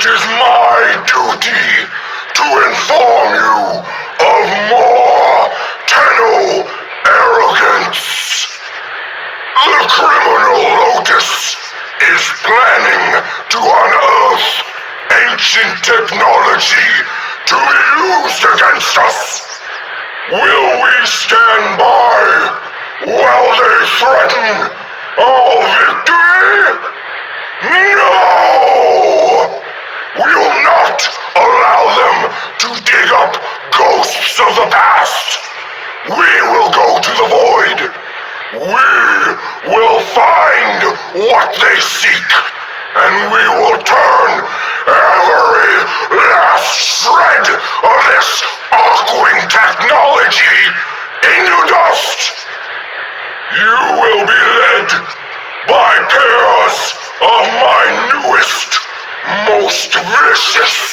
It is my duty to inform you of more Tenno arrogance. The criminal Lotus is planning to unearth ancient technology to be used against us. Will we stand by while they threaten our victory? No! We will not allow them to dig up ghosts of the past. We will go to the void. We will find what they seek, and we will turn every last shred of this Aquing technology into dust. You will be led by pairs of my newest, most vicious